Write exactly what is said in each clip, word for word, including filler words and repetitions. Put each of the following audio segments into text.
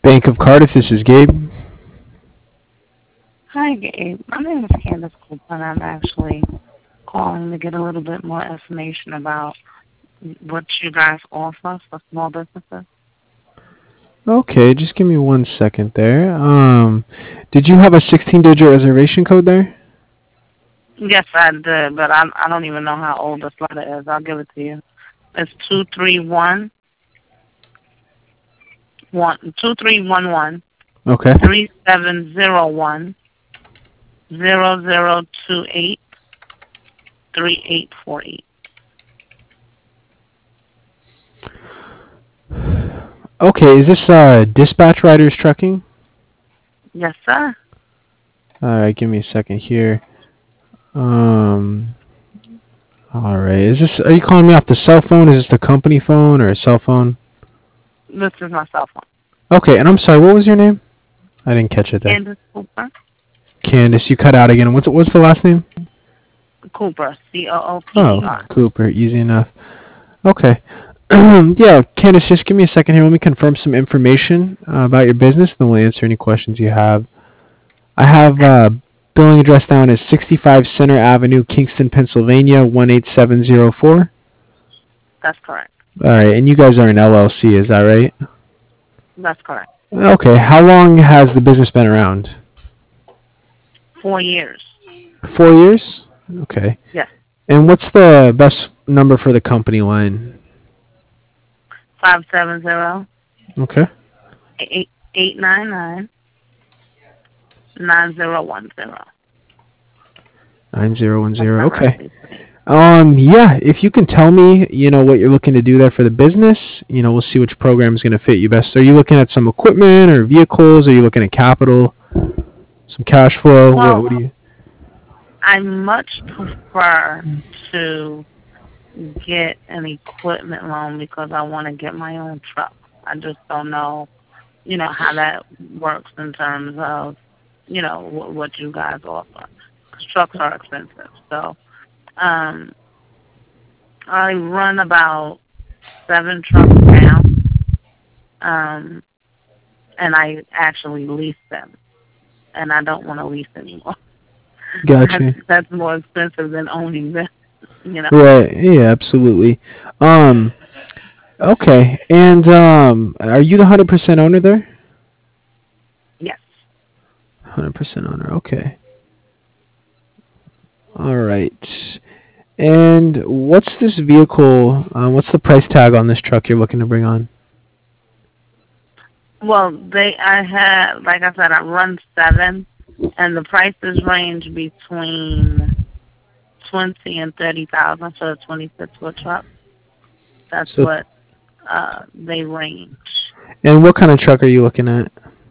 Bank of Cardiff, this is Gabe. Hi, Gabe. My name is Candace Cooper, and I'm actually calling to get a little bit more information about what you guys offer for small businesses. Okay, just give me one second there. Um, did you have a sixteen-digit reservation code there? Yes, I did, but I I don't even know how old this letter is. I'll give it to you. It's two three one one two three one one Okay. three seven zero one zero zero two eight three eight four eight. Okay, is this uh, Dispatch Riders Trucking? Yes, sir. All right, give me a second here. Um, all right. Is this? Are you calling me off the cell phone? Is this the company phone or a cell phone? This is my cell phone. Okay, and I'm sorry. What was your name? I didn't catch it there. Candace Cooper. Candace, you cut out again. What's what's the last name? Cooper. C O O P E Oh, R. Cooper. Easy enough. Okay. Yeah, Candace, just give me a second here. Let me confirm some information uh, about your business, then we'll answer any questions you have. I have Okay. uh, billing address down as sixty-five Center Avenue, Kingston, Pennsylvania, one eight seven zero four. That's correct. All right, and you guys are an L L C, is that right? That's correct. Okay, how long has the business been around? Four years. Four years? Okay. Yes. And what's the best number for the company line? Five seven zero Okay. eight eight nine nine nine zero one zero. nine zero one That's zero. my Okay. roughly. Um, yeah, if you can tell me, you know, what you're looking to do there for the business, you know, we'll see which program is going to fit you best. Are you looking at some equipment or vehicles? Are you looking at capital, some cash flow? What, Well, what do you? I much prefer to get an equipment loan because I want to get my own truck. I just don't know, you know, how that works in terms of, you know, wh- what you guys offer. 'Cause trucks are expensive. So, um, I run about seven trucks now, um, and I actually lease them, and I don't want to lease anymore. that's Gotcha. that's more expensive than owning them, you know. Right. Yeah, absolutely. Um, okay. And um, are you the one hundred percent owner there? Yes. one hundred percent owner. Okay. All right. And what's this vehicle? Uh, what's the price tag on this truck you're looking to bring on? Well, they I had like I said, I run seven, and the prices range between twenty and thirty thousand for a twenty-six foot truck. That's So, what uh they range. and what kind of truck are you looking at?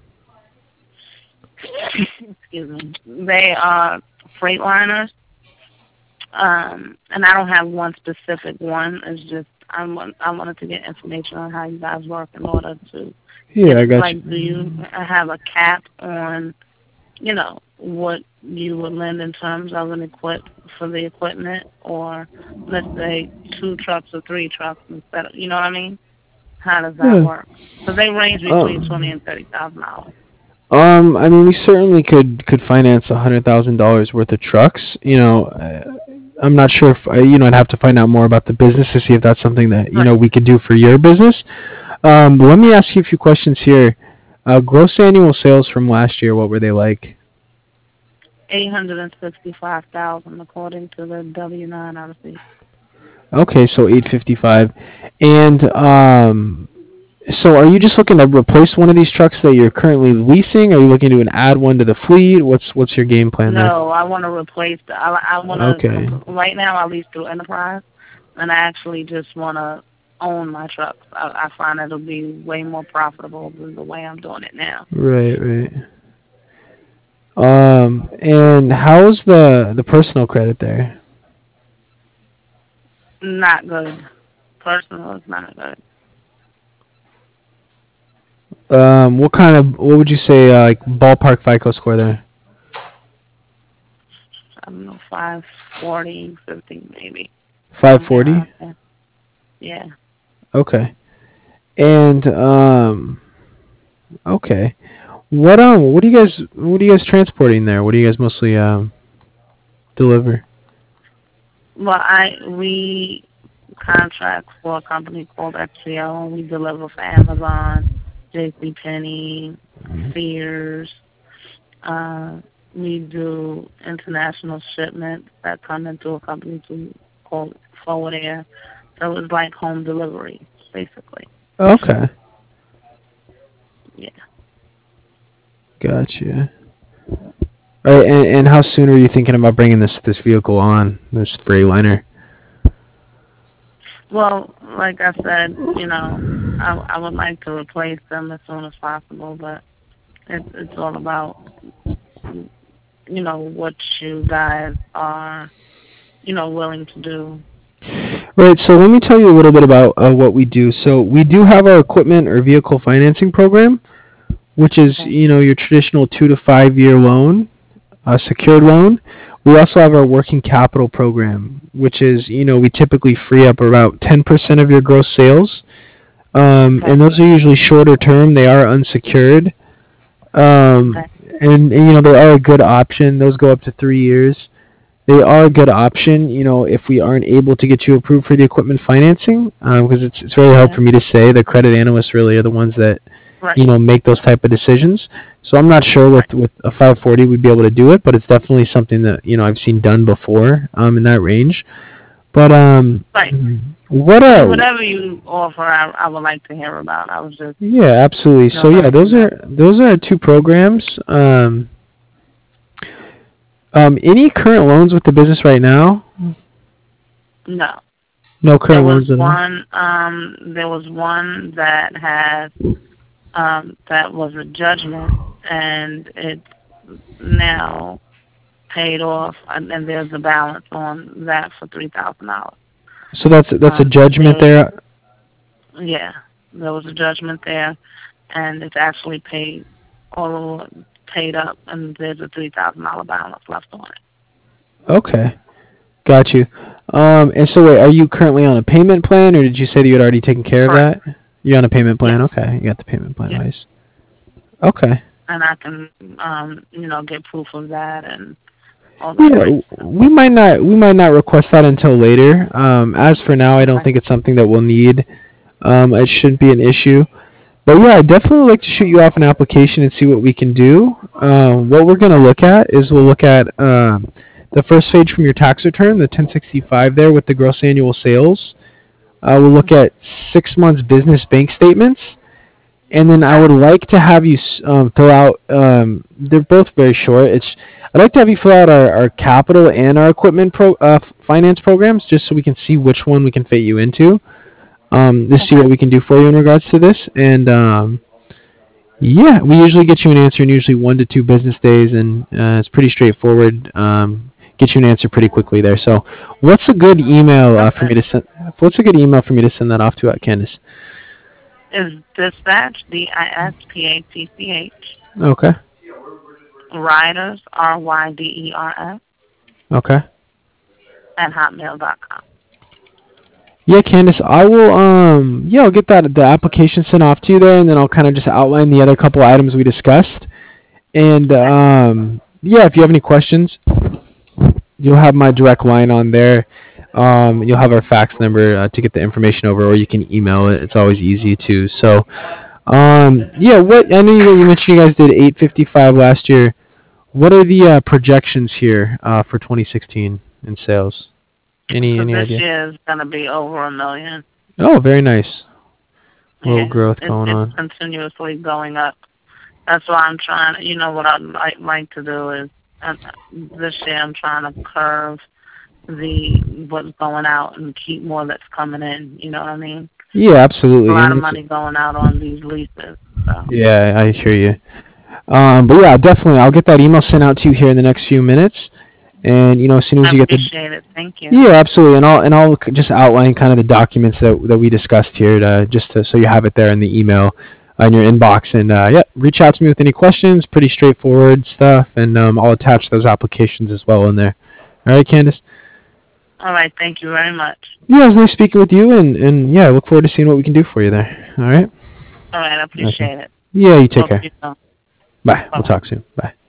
Excuse me. They are Freightliners. Um, and I don't have one specific one. It's just I want I wanted to get information on how you guys work in order to Yeah, get I got like do you. you have a cap on, you know, what you would lend in terms of an equip for the equipment, or let's say two trucks or three trucks instead of, you know what I mean? How does that Yeah. work? So they range between twenty Um, and thirty thousand dollars. um, I mean, we certainly could could finance a hundred thousand dollars worth of trucks. You know, uh, I'm not sure if uh, you know. I'd have to find out more about the business to see if that's something that you Right. know we could do for your business. Um, but let me ask you a few questions here. Uh, gross annual sales from last year, what were they like? Eight hundred and sixty-five thousand according to the W nine I received. Okay, so eight fifty five, and um, so are you just looking to replace one of these trucks that you're currently leasing? Are you looking to add one to the fleet? What's what's your game plan there? No, I want to replace the. I, I want Okay. to. Right now, I lease through Enterprise, and I actually just want to own my trucks. I, I find it'll be way more profitable than the way I'm doing it now. Right, right. Um, and how's the the personal credit there? Not good. Personal is not good. Um, what kind of what would you say uh, like ballpark FICO score there? I don't know, five forty, fifty maybe. Somewhere five forty. around there. Yeah. Okay. And um, Okay. What um what do you guys what are you guys transporting there? What do you guys mostly um deliver? Well, I we contract for a company called X C O, and we deliver for Amazon, J C Penney, Sears. Uh, we do international shipments that come into a company to called Forward Air. So it's like home delivery, basically. Okay. Yeah. Gotcha. All right, and, and how soon are you thinking about bringing this this vehicle on, this Freightliner? Well, like I said, you know, I I would like to replace them as soon as possible, but it's it's all about, you know, what you guys are, you know, willing to do. Right, so let me tell you a little bit about uh, what we do. So we do have our equipment or vehicle financing program, which is, Okay. you know, your traditional two to five year loan, a secured loan. We also have our working capital program, which is, you know, we typically free up about ten percent of your gross sales. Um, Okay. and those are usually shorter term. They are unsecured. Um, Okay. and, and, you know, they are a good option. Those go up to three years. They are a good option, you know, if we aren't able to get you approved for the equipment financing, um, because it's it's very hard Yeah. for me to say. The credit analysts really are the ones that, Right. you know, make those type of decisions. So I'm not sure with Right. with a five forty we'd be able to do it, but it's definitely something that, you know, I've seen done before um, in that range. But um, Right. what I mean, uh, whatever you offer, I I would like to hear about. I was just, yeah, absolutely. you know, So yeah, letting you those know. are those are two programs. Um, um, any current loans with the business right now? No. No There current was loans at all. one. Um, there was one that had um that was a judgment, and it's now paid off, and, and there's a balance on that for three thousand dollars. So that's that's a Um, but judgment they, there. yeah, there was a judgment there, and it's actually paid all paid up, and there's a three thousand dollar balance left on it. Okay, got you. Um, and so wait, are you currently on a payment plan, or did you say that you had already taken care of Correct. that? You're on a payment plan. Yes. Okay, you got the payment plan. Yes. Nice. Okay. And I can, um, you know, get proof of that and all that Yeah, great w- stuff. we might not we might not request that until later. Um, as for now, I don't Okay. think it's something that we'll need. Um, it shouldn't be an issue. But yeah, I'd definitely like to shoot you off an application and see what we can do. Um, what we're going to look at is we'll look at um, the first page from your tax return, the ten sixty-five there with the gross annual sales. Uh, we'll look at six months business bank statements, and then I Okay. would like to have you s- um, fill out. Um, they're both very short. It's I'd like to have you fill out our, our capital and our equipment pro, uh, finance programs, just so we can see which one we can fit you into. Um, to see Okay. what we can do for you in regards to this, and um, yeah, we usually get you an answer in usually one to two business days, and uh, it's pretty straightforward. Um, get you an answer pretty quickly there. So, what's a good email uh, for Okay. me to send? What's a good email for me to send that off to, uh, Candace? Is dispatch D I S P A C C H Okay. riders R Y D E R S Okay. at hotmail dot com. Yeah, Candace, I will. Um, yeah, I'll get that the application sent off to you there, and then I'll kind of just outline the other couple items we discussed. And Okay. um, yeah, if you have any questions, you'll have my direct line on there. Um, you'll have our fax number uh, to get the information over, or you can email it. It's always easy too. So, um, yeah, what I know you, you mentioned you guys did eight fifty-five last year. What are the uh, projections here uh, for twenty sixteen in sales? Any So any this idea? year is gonna be over a million. Oh, very nice. Little Yeah, growth it's going it's on. continuously going up. That's why I'm trying. You know what I'd like, like to do is uh, this year I'm trying to curve the what's going out and keep more that's coming in. You know what I mean? Yeah, A absolutely. lot And of it's money going out on these leases. So yeah, I hear you. Um, but yeah, definitely, I'll get that email sent out to you here in the next few minutes. And you know, as soon as I you get the appreciate it. Thank you. yeah, absolutely, and I'll and I'll c- just outline kind of the documents that that we discussed here, to, just to, so you have it there in the email, uh, in your inbox, and uh, yeah, reach out to me with any questions. Pretty straightforward stuff, and um, I'll attach those applications as well in there. All right, Candace. All right. Thank you very much. Yeah, it was nice speaking with you, and and yeah, I look forward to seeing what we can do for you there. All right. All right. I Okay. appreciate it. Yeah, you take Hope care. you know. Bye. We'll Bye-bye. talk soon. Bye.